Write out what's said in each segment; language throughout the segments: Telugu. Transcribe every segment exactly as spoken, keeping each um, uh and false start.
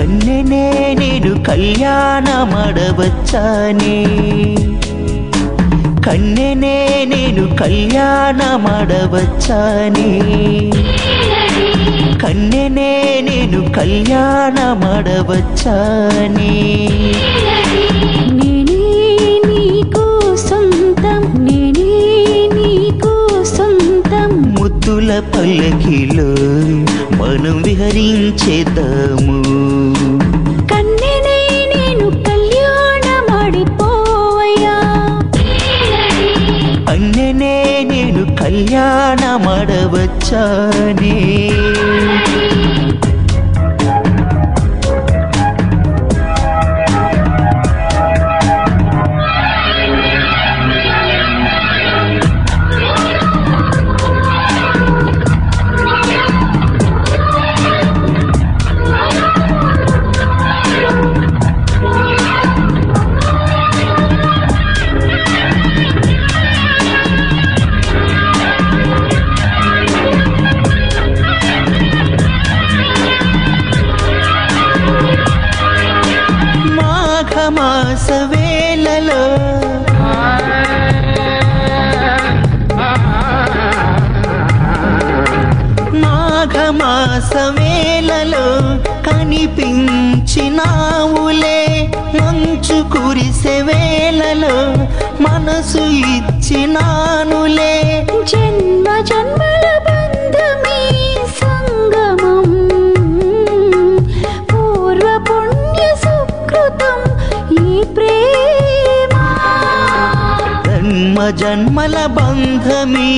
కన్నెనే నేను కళ్యాణమాడవచ్చానే కన్నెనే నేను కళ్యాణమాడవచ్చానే కన్నెనే నేను కళ్యాణమాడవచ్చానే నేనే నీకు సొంతం నేనే నీకు సొంతం ముద్దుల పల్లకిలో మనం విహరించేద్దాము కన్నెనే నేను కళ్యాణమాడిపోవయ్యా కన్నెనే నేను కళ్యాణమాడవచ్చానే మాఘమాస వేళలో మాఘమాస వేళలో కనిపించినావులే మంచు కురిసే వేళలో మనసు ఇచ్చినానులే జన్మ జన్మల బంధమే సంగమం పూర్వ పుణ్య సుకృతం ఈ ప్రేమ జన్మ జన్మల బంధమీ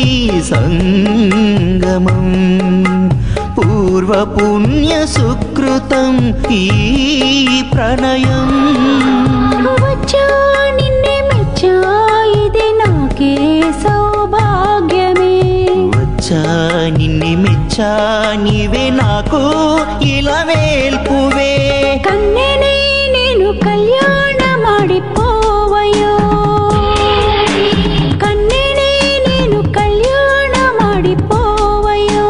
సంగమం పూర్వ పుణ్య సుకృతం ఈ ప్రణయం వచ్చా నిన్నే మెచ్చా ఇది నాకే సౌభాగ్యమే వచ్చా నిన్ను మెచ్చా నీవే నాకు ఇలా వేల్పువే కన్నెనే నేను కళ్యాణమాడిపోవయో కన్నెనే నేను కళ్యాణమాడిపోవయో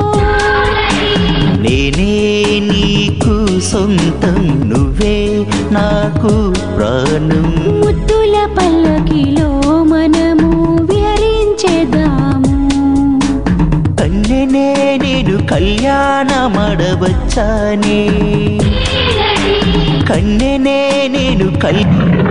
నేనే నీకు సొంతం నువ్వే నాకు ప్రాణం ముద్దుల పల్లకిలో మనము విహరించేద్దాము కన్నెనే నేను కళ్యాణమాడవచ్చానే కన్నెనే నేను కల్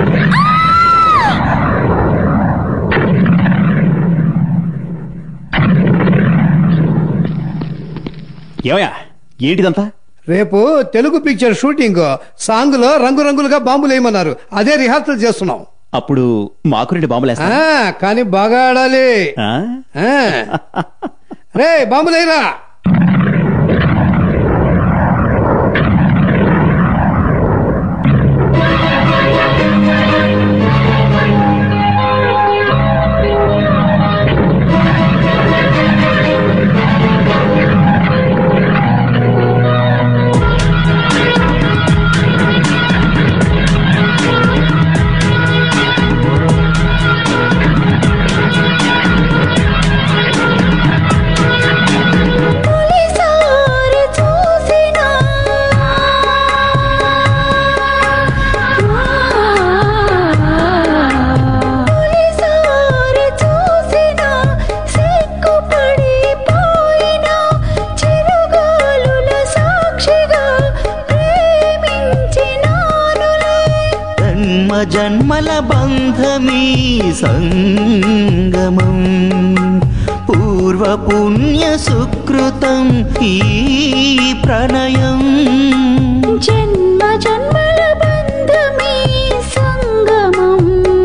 ఏమయ్యా ఏంటిదంతా? రేపు తెలుగు పిక్చర్ షూటింగ్ సాంగ్ లో రంగురంగులుగా బాంబులు వేయమన్నారు, అదే రిహార్సల్ చేస్తున్నాం. అప్పుడు మాకు రెండు బాంబులేస్తా ఆ, కానీ బాగా ఆడాలి. ఆ? ఆ. రే బాంబులేరా. జన్మల బంధమీ సంగమం పూర్వ పుణ్య సుకృతం ఈ ప్రణయం జన్మ జన్మల బంధమే సంగమం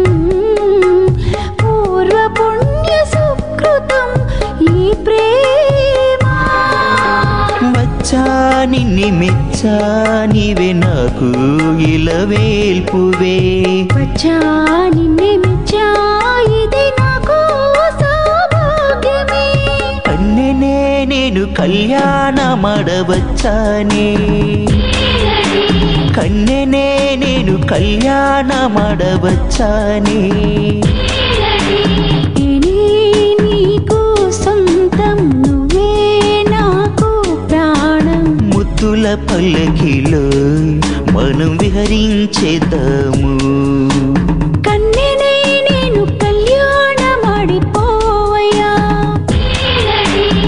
పూర్వ పుణ్య సుకృతం ఈ ప్రేమ వచ్చా నిన్ను మెచ్చా నీవే నాకు ఇలా వేల్పువే వచ్చా నిన్నే మెచ్చా ఇది నాకు సౌభాగ్యమే కన్నెనే నేను కళ్యాణమాడవచ్చానే కన్నెనే నేను కళ్యాణమాడవచ్చానే నేనే నీకు సొంతం నువ్వే నాకు ప్రాణం ముద్దుల పల్లకిలో మనం విహరించేద్దాము. కన్నెనే నేను కళ్యాణ ಮಾಡಿపోವಯ್ಯಾ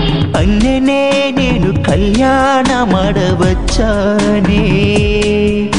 అన్నెనే నేను కళ్యాణ ಮಾಡవచ్చానే.